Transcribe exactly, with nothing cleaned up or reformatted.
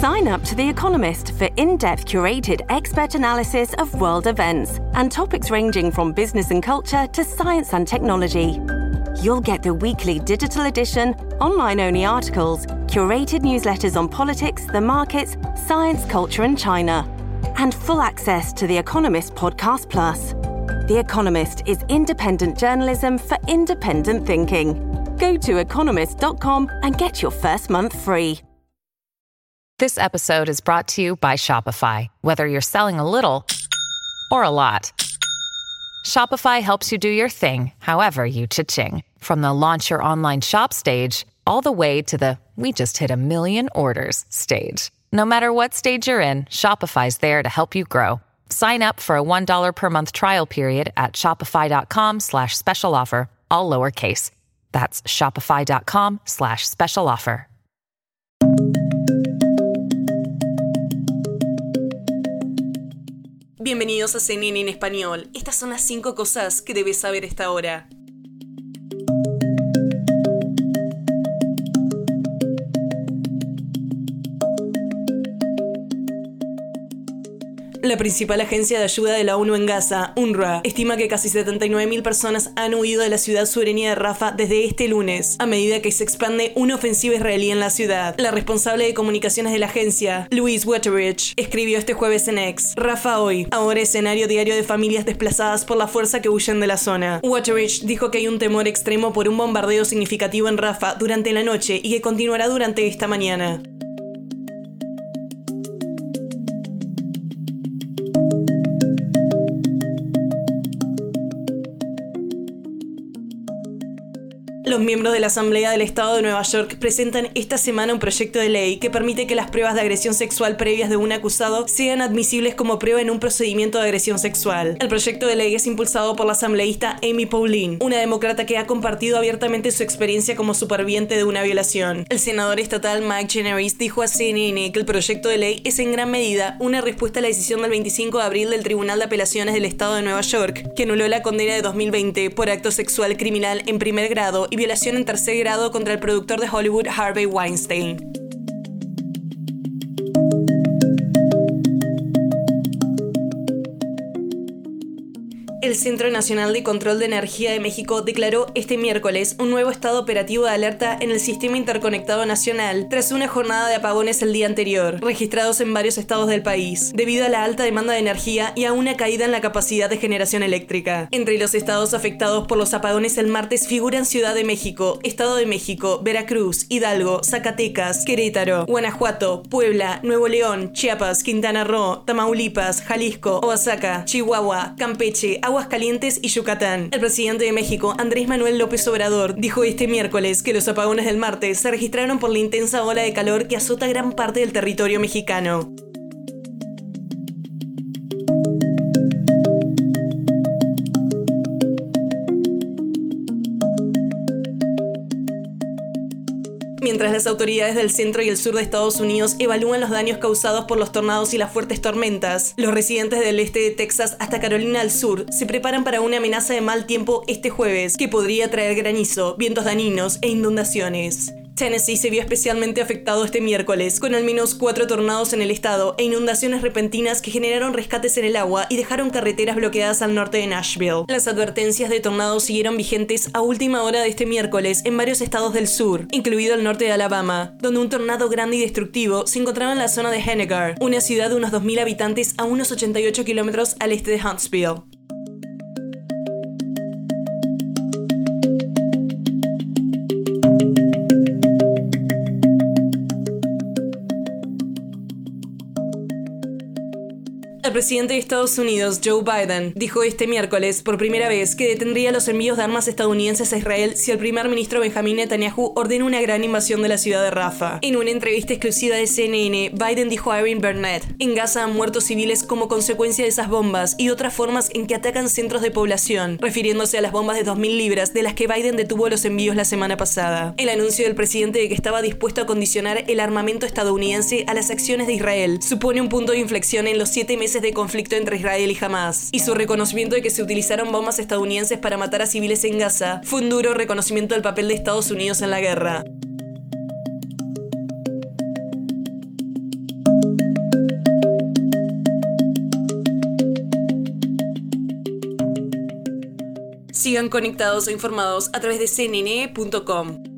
Sign up to The Economist for in-depth curated expert analysis of world events and topics ranging from business and culture to science and technology. You'll get the weekly digital edition, online-only articles, curated newsletters on politics, the markets, science, culture and China, and full access to The Economist Podcast Plus. The Economist is independent journalism for independent thinking. Go to economist dot com and get your first month free. This episode is brought to you by Shopify. Whether you're selling a little or a lot, Shopify helps you do your thing, however you cha-ching. From the launch your online shop stage, all the way to the we just hit a million orders stage. No matter what stage you're in, Shopify's there to help you grow. Sign up for a one dollar per month trial period at shopify.com slash special offer, all lowercase. That's shopify.com slash special offer. Bienvenidos a C N N en español. Estas son las cinco cosas que debes saber a esta hora. La principal agencia de ayuda de la ONU en Gaza, UNRWA, estima que casi setenta y nueve mil personas han huido de la ciudad sureña de Rafah desde este lunes, a medida que se expande una ofensiva israelí en la ciudad. La responsable de comunicaciones de la agencia, Louise Waterridge, escribió este jueves en X: Rafah hoy, ahora escenario diario de familias desplazadas por la fuerza que huyen de la zona. Waterridge dijo que hay un temor extremo por un bombardeo significativo en Rafah durante la noche y que continuará durante esta mañana. Los miembros de la Asamblea del Estado de Nueva York presentan esta semana un proyecto de ley que permite que las pruebas de agresión sexual previas de un acusado sean admisibles como prueba en un procedimiento de agresión sexual. El proyecto de ley es impulsado por la asambleísta Amy Pauline, una demócrata que ha compartido abiertamente su experiencia como superviviente de una violación. El senador estatal Mike Generis dijo a C N N que el proyecto de ley es en gran medida una respuesta a la decisión del veinticinco de abril del Tribunal de Apelaciones del Estado de Nueva York, que anuló la condena de dos mil veinte por acto sexual criminal en primer grado y violación en tercer grado contra el productor de Hollywood Harvey Weinstein. El Centro Nacional de Control de Energía de México declaró este miércoles un nuevo estado operativo de alerta en el Sistema Interconectado Nacional tras una jornada de apagones el día anterior, registrados en varios estados del país, debido a la alta demanda de energía y a una caída en la capacidad de generación eléctrica. Entre los estados afectados por los apagones el martes figuran Ciudad de México, Estado de México, Veracruz, Hidalgo, Zacatecas, Querétaro, Guanajuato, Puebla, Nuevo León, Chiapas, Quintana Roo, Tamaulipas, Jalisco, Oaxaca, Chihuahua, Campeche, Aguascalientes y Yucatán. El presidente de México, Andrés Manuel López Obrador, dijo este miércoles que los apagones del martes se registraron por la intensa ola de calor que azota gran parte del territorio mexicano. Mientras las autoridades del centro y el sur de Estados Unidos evalúan los daños causados por los tornados y las fuertes tormentas, los residentes del este de Texas hasta Carolina del Sur se preparan para una amenaza de mal tiempo este jueves que podría traer granizo, vientos dañinos e inundaciones. Tennessee se vio especialmente afectado este miércoles, con al menos cuatro tornados en el estado e inundaciones repentinas que generaron rescates en el agua y dejaron carreteras bloqueadas al norte de Nashville. Las advertencias de tornados siguieron vigentes a última hora de este miércoles en varios estados del sur, incluido el norte de Alabama, donde un tornado grande y destructivo se encontraba en la zona de Hennigar, una ciudad de unos dos mil habitantes a unos ochenta y ocho kilómetros al este de Huntsville. El presidente de Estados Unidos, Joe Biden, dijo este miércoles por primera vez que detendría los envíos de armas estadounidenses a Israel si el primer ministro Benjamin Netanyahu ordena una gran invasión de la ciudad de Rafah. En una entrevista exclusiva de C N N, Biden dijo a Erin Burnett: "En Gaza han muerto civiles como consecuencia de esas bombas y otras formas en que atacan centros de población", refiriéndose a las bombas de dos mil libras de las que Biden detuvo los envíos la semana pasada. El anuncio del presidente de que estaba dispuesto a condicionar el armamento estadounidense a las acciones de Israel supone un punto de inflexión en los siete meses de conflicto entre Israel y Hamas, y su reconocimiento de que se utilizaron bombas estadounidenses para matar a civiles en Gaza fue un duro reconocimiento del papel de Estados Unidos en la guerra. Sigan conectados e informados a través de c n n punto com.